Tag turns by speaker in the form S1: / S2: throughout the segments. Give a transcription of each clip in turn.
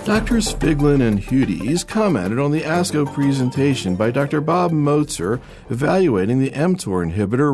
S1: Doctors Figlin and Hudes commented on the ASCO presentation by Dr. Bob Motzer evaluating the mTOR inhibitor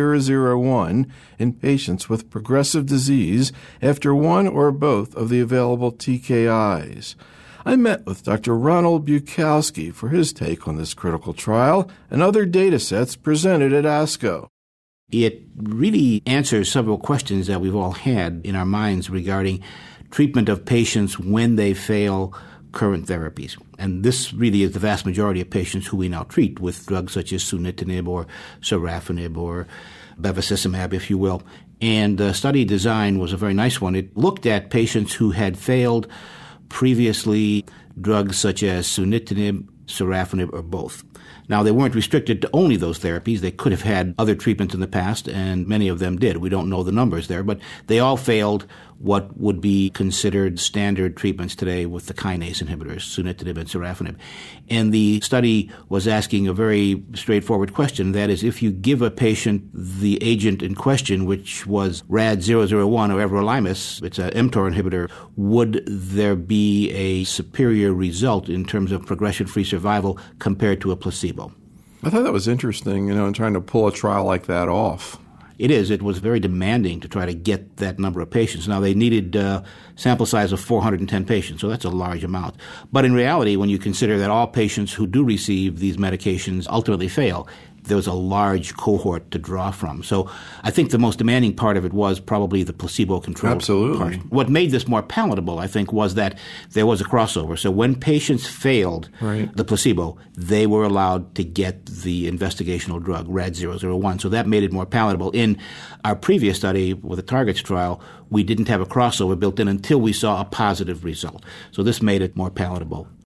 S1: RAD001 in patients with progressive disease after one or both of the available TKIs. I met with Dr. Ronald Bukowski for his take on this critical trial and other data sets presented at ASCO.
S2: It really answers several questions that we've all had in our minds regarding treatment of patients when they fail current therapies. And this really is the vast majority of patients who we now treat with drugs such as sunitinib or sorafenib or bevacizumab, if you will. And the study design was a very nice one. It looked at patients who had failed previously drugs such as sunitinib, sorafenib, or both. Now, they weren't restricted to only those therapies. They could have had other treatments in the past, and many of them did. We don't know the numbers there, but they all failed what would be considered standard treatments today with the kinase inhibitors, sunitinib and sorafenib. And the study was asking a very straightforward question. That is, if you give a patient the agent in question, which was RAD001 or everolimus, it's an mTOR inhibitor, would there be a superior result in terms of progression-free survival compared to a placebo?
S1: I thought that was interesting, in trying to pull a trial like that off.
S2: It is. It was very demanding to try to get that number of patients. Now, they needed a sample size of 410 patients, so that's a large amount. But in reality, when you consider that all patients who do receive these medications ultimately fail, there was a large cohort to draw from. So I think the most demanding part of it was probably the placebo-controlled
S1: Absolutely.
S2: part. What made this more palatable, I think, was that there was a crossover. So when patients failed the placebo, they were allowed to get the investigational drug, RAD001. So that made it more palatable. In our previous study with the Targets trial, we didn't have a crossover built in until we saw a positive result. So this made it more palatable.